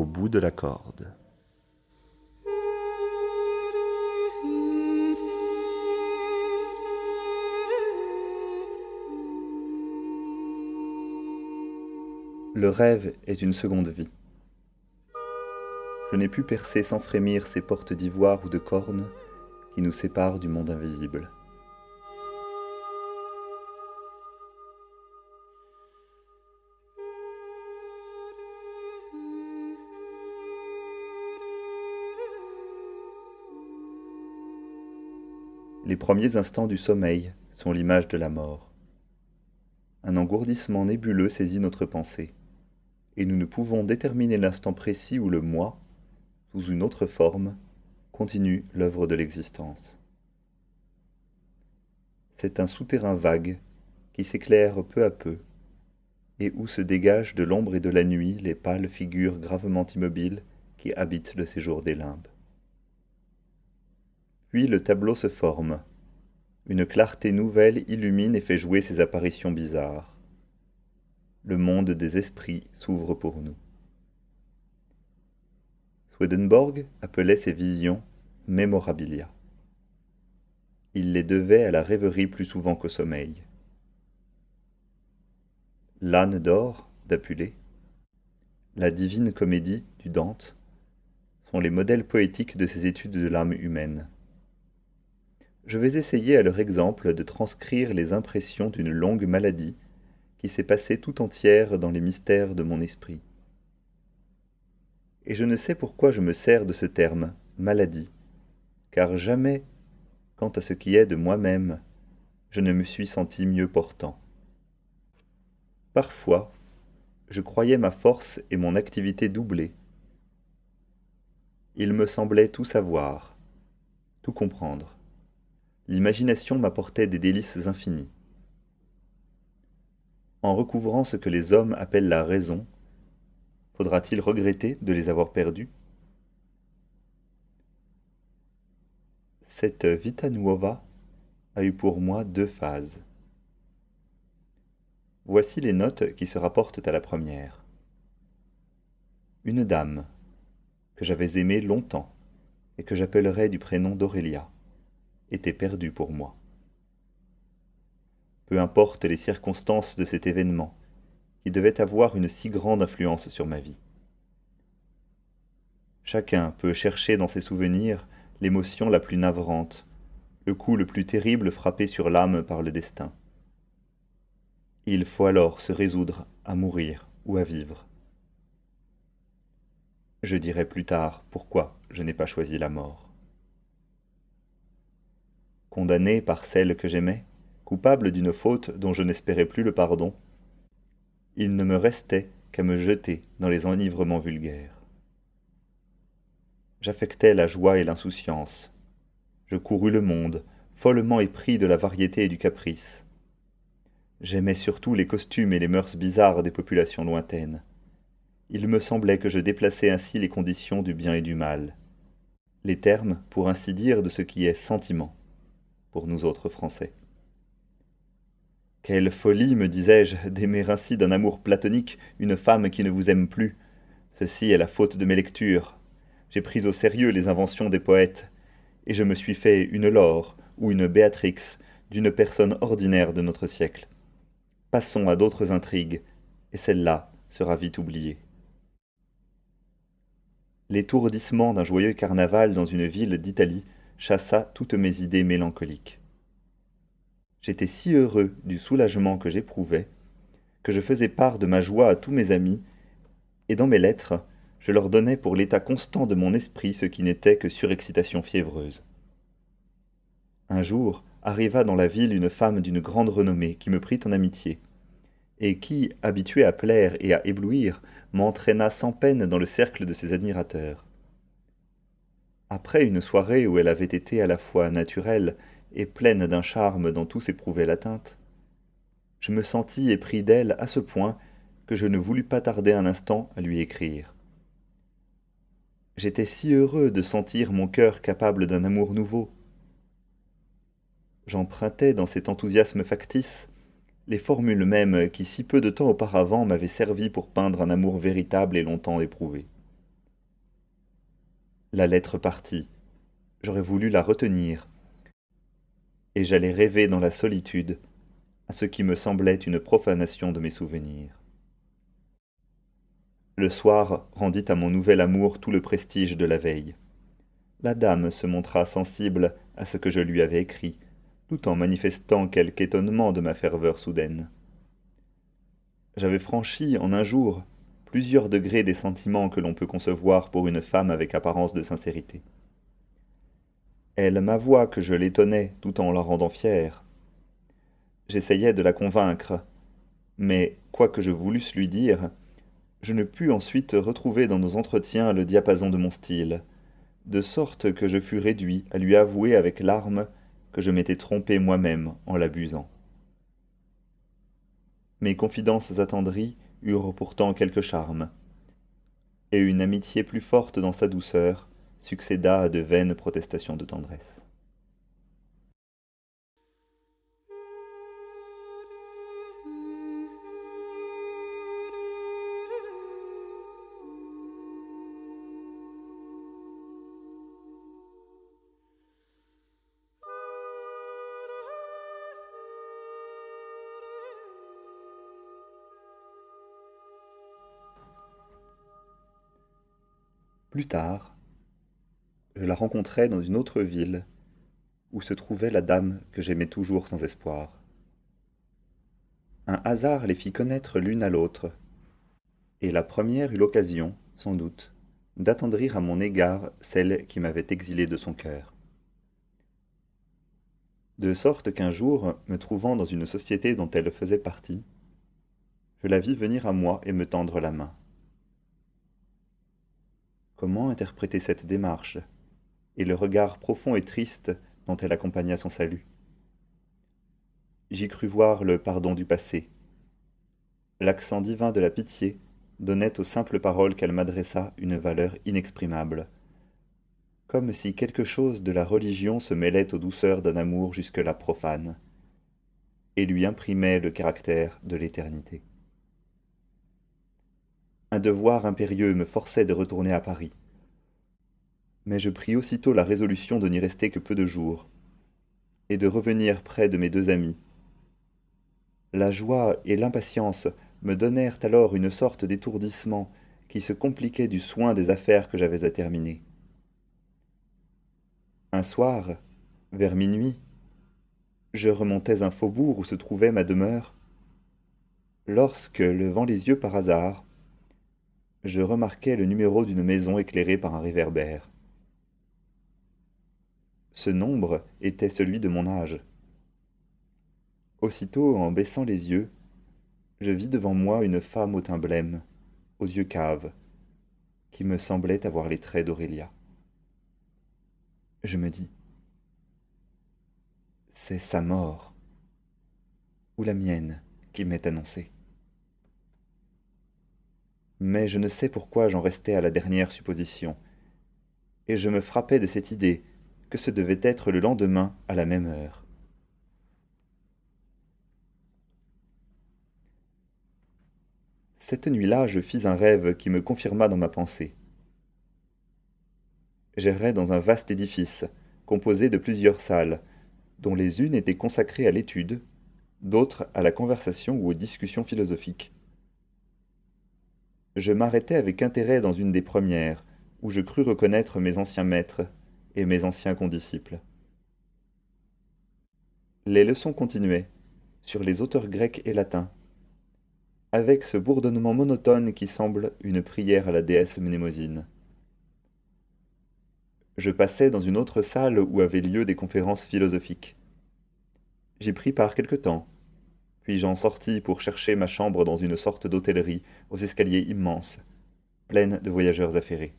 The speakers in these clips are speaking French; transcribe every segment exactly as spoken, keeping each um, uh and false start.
au bout de la corde. Le rêve est une seconde vie. Je n'ai pu percer sans frémir ces portes d'ivoire ou de corne qui nous séparent du monde invisible. Les premiers instants du sommeil sont l'image de la mort. Un engourdissement nébuleux saisit notre pensée, et nous ne pouvons déterminer l'instant précis où le moi, sous une autre forme, continue l'œuvre de l'existence. C'est un souterrain vague qui s'éclaire peu à peu, et où se dégagent de l'ombre et de la nuit les pâles figures gravement immobiles qui habitent le séjour des limbes. Puis le tableau se forme. Une clarté nouvelle illumine et fait jouer ces apparitions bizarres. Le monde des esprits s'ouvre pour nous. Swedenborg appelait ces visions « mémorabilia ». Il les devait à la rêverie plus souvent qu'au sommeil. L'âne d'or d'Apulée, la divine comédie du Dante sont les modèles poétiques de ces études de l'âme humaine. Je vais essayer à leur exemple de transcrire les impressions d'une longue maladie qui s'est passée tout entière dans les mystères de mon esprit. Et je ne sais pourquoi je me sers de ce terme « maladie », car jamais, quant à ce qui est de moi-même, je ne me suis senti mieux portant. Parfois, je croyais ma force et mon activité doublées. Il me semblait tout savoir, tout comprendre. L'imagination m'apportait des délices infinis. En recouvrant ce que les hommes appellent la raison, faudra-t-il regretter de les avoir perdus? Cette vita nuova a eu pour moi deux phases. Voici les notes qui se rapportent à la première. Une dame, que j'avais aimée longtemps et que j'appellerais du prénom d'Aurélia, était perdue pour moi. Peu importe les circonstances de cet événement, qui devait avoir une si grande influence sur ma vie. Chacun peut chercher dans ses souvenirs l'émotion la plus navrante, le coup le plus terrible frappé sur l'âme par le destin. Il faut alors se résoudre à mourir ou à vivre. Je dirai plus tard pourquoi je n'ai pas choisi la mort. Condamné par celle que j'aimais, coupable d'une faute dont je n'espérais plus le pardon, il ne me restait qu'à me jeter dans les enivrements vulgaires. J'affectais la joie et l'insouciance. Je courus le monde, follement épris de la variété et du caprice. J'aimais surtout les costumes et les mœurs bizarres des populations lointaines. Il me semblait que je déplaçais ainsi les conditions du bien et du mal, les termes, pour ainsi dire, de ce qui est sentiment, pour nous autres Français. Quelle folie, me disais-je, d'aimer ainsi d'un amour platonique une femme qui ne vous aime plus. Ceci est la faute de mes lectures. J'ai pris au sérieux les inventions des poètes, et je me suis fait une Laure ou une Béatrix d'une personne ordinaire de notre siècle. Passons à d'autres intrigues, et celle-là sera vite oubliée. L'étourdissement d'un joyeux carnaval dans une ville d'Italie chassa toutes mes idées mélancoliques. J'étais si heureux du soulagement que j'éprouvais, que je faisais part de ma joie à tous mes amis, et dans mes lettres, je leur donnais pour l'état constant de mon esprit ce qui n'était que surexcitation fiévreuse. Un jour, arriva dans la ville une femme d'une grande renommée qui me prit en amitié, et qui, habituée à plaire et à éblouir, m'entraîna sans peine dans le cercle de ses admirateurs. Après une soirée où elle avait été à la fois naturelle et pleine d'un charme dont tous éprouvaient l'atteinte, je me sentis épris d'elle à ce point que je ne voulus pas tarder un instant à lui écrire. J'étais si heureux de sentir mon cœur capable d'un amour nouveau. J'empruntais dans cet enthousiasme factice les formules mêmes qui si peu de temps auparavant m'avaient servi pour peindre un amour véritable et longtemps éprouvé. La lettre partit. J'aurais voulu la retenir, et j'allais rêver dans la solitude à ce qui me semblait une profanation de mes souvenirs. Le soir rendit à mon nouvel amour tout le prestige de la veille. La dame se montra sensible à ce que je lui avais écrit, tout en manifestant quelque étonnement de ma ferveur soudaine. J'avais franchi en un jour plusieurs degrés des sentiments que l'on peut concevoir pour une femme avec apparence de sincérité. Elle m'avoua que je l'étonnais tout en la rendant fière. J'essayai de la convaincre, mais, quoi que je voulusse lui dire, je ne pus ensuite retrouver dans nos entretiens le diapason de mon style, de sorte que je fus réduit à lui avouer avec larmes que je m'étais trompé moi-même en l'abusant. Mes confidences attendries eurent pourtant quelque charme, et une amitié plus forte dans sa douceur succéda à de vaines protestations de tendresse. Plus tard, je la rencontrai dans une autre ville où se trouvait la dame que j'aimais toujours sans espoir. Un hasard les fit connaître l'une à l'autre, et la première eut l'occasion, sans doute, d'attendrir à mon égard celle qui m'avait exilé de son cœur. De sorte qu'un jour, me trouvant dans une société dont elle faisait partie, je la vis venir à moi et me tendre la main. Comment interpréter cette démarche, et le regard profond et triste dont elle accompagna son salut? J'y crus voir le pardon du passé. L'accent divin de la pitié donnait aux simples paroles qu'elle m'adressa une valeur inexprimable, comme si quelque chose de la religion se mêlait aux douceurs d'un amour jusque-là profane, et lui imprimait le caractère de l'éternité. Un devoir impérieux me forçait de retourner à Paris. Mais je pris aussitôt la résolution de n'y rester que peu de jours, et de revenir près de mes deux amis. La joie et l'impatience me donnèrent alors une sorte d'étourdissement qui se compliquait du soin des affaires que j'avais à terminer. Un soir, vers minuit, je remontais un faubourg où se trouvait ma demeure, lorsque, levant les yeux par hasard, je remarquai le numéro d'une maison éclairée par un réverbère. Ce nombre était celui de mon âge. Aussitôt, en baissant les yeux, je vis devant moi une femme au teint blême, aux yeux caves, qui me semblait avoir les traits d'Aurélia. Je me dis, c'est sa mort, ou la mienne, qui m'est annoncée. Mais je ne sais pourquoi j'en restais à la dernière supposition, et je me frappais de cette idée que ce devait être le lendemain à la même heure. Cette nuit-là, je fis un rêve qui me confirma dans ma pensée. J'errais dans un vaste édifice, composé de plusieurs salles, dont les unes étaient consacrées à l'étude, d'autres à la conversation ou aux discussions philosophiques. Je m'arrêtai avec intérêt dans une des premières, où je crus reconnaître mes anciens maîtres et mes anciens condisciples. Les leçons continuaient, sur les auteurs grecs et latins, avec ce bourdonnement monotone qui semble une prière à la déesse Mnémosyne. Je passai dans une autre salle où avaient lieu des conférences philosophiques. J'y pris part quelque temps, puis j'en sortis pour chercher ma chambre dans une sorte d'hôtellerie aux escaliers immenses, pleine de voyageurs affairés.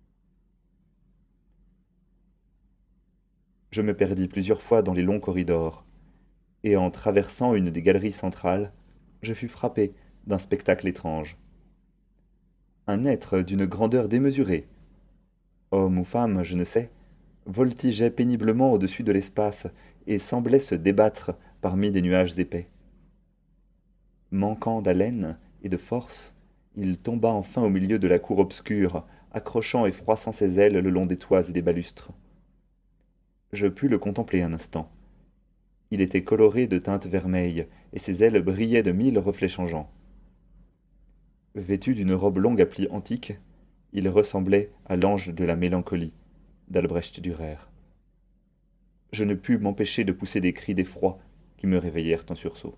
Je me perdis plusieurs fois dans les longs corridors, et en traversant une des galeries centrales, je fus frappé d'un spectacle étrange. Un être d'une grandeur démesurée, homme ou femme, je ne sais, voltigeait péniblement au-dessus de l'espace et semblait se débattre parmi des nuages épais. Manquant d'haleine et de force, il tomba enfin au milieu de la cour obscure, accrochant et froissant ses ailes le long des toits et des balustres. Je pus le contempler un instant. Il était coloré de teintes vermeilles, et ses ailes brillaient de mille reflets changeants. Vêtu d'une robe longue à plis antiques, il ressemblait à l'ange de la mélancolie d'Albrecht Dürer. Je ne pus m'empêcher de pousser des cris d'effroi qui me réveillèrent en sursaut.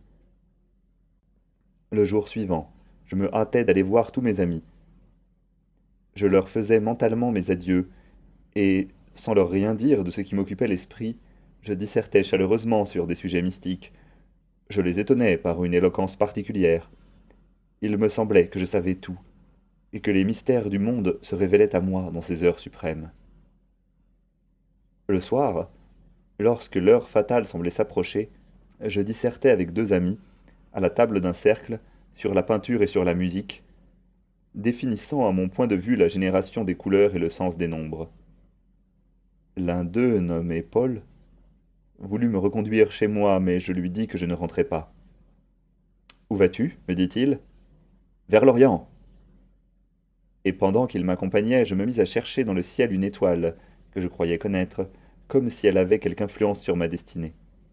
Le jour suivant, je me hâtais d'aller voir tous mes amis. Je leur faisais mentalement mes adieux, et, sans leur rien dire de ce qui m'occupait l'esprit, je dissertais chaleureusement sur des sujets mystiques. Je les étonnais par une éloquence particulière. Il me semblait que je savais tout, et que les mystères du monde se révélaient à moi dans ces heures suprêmes. Le soir, lorsque l'heure fatale semblait s'approcher, je dissertais avec deux amis, à la table d'un cercle, sur la peinture et sur la musique, définissant à mon point de vue la génération des couleurs et le sens des nombres. L'un d'eux, nommé Paul, voulut me reconduire chez moi, mais je lui dis que je ne rentrais pas. « Où vas-tu » me dit-il. « Vers l'Orient. » Et pendant qu'il m'accompagnait, je me mis à chercher dans le ciel une étoile, que je croyais connaître, comme si elle avait quelque influence sur ma destinée.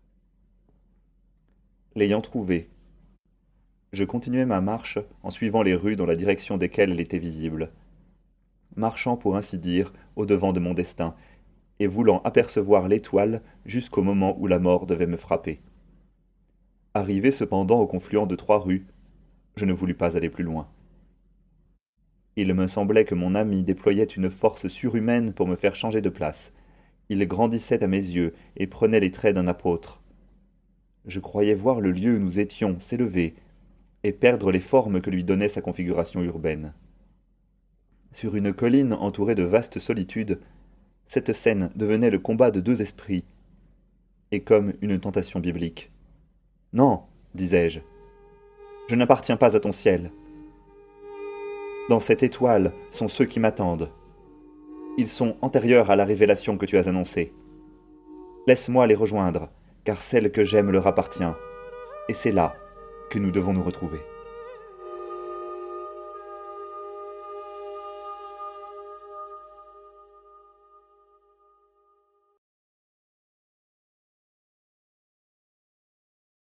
L'ayant trouvée, je continuai ma marche en suivant les rues dans la direction desquelles elle était visible, marchant pour ainsi dire au-devant de mon destin, et voulant apercevoir l'étoile jusqu'au moment où la mort devait me frapper. Arrivé cependant au confluent de trois rues, je ne voulus pas aller plus loin. Il me semblait que mon ami déployait une force surhumaine pour me faire changer de place. Il grandissait à mes yeux et prenait les traits d'un apôtre. Je croyais voir le lieu où nous étions s'élever et perdre les formes que lui donnait sa configuration urbaine. Sur une colline entourée de vastes solitudes, cette scène devenait le combat de deux esprits, et comme une tentation biblique. « Non, disais-je, je n'appartiens pas à ton ciel. Dans cette étoile sont ceux qui m'attendent. Ils sont antérieurs à la révélation que tu as annoncée. Laisse-moi les rejoindre, car celle que j'aime leur appartient, et c'est là que nous devons nous retrouver. »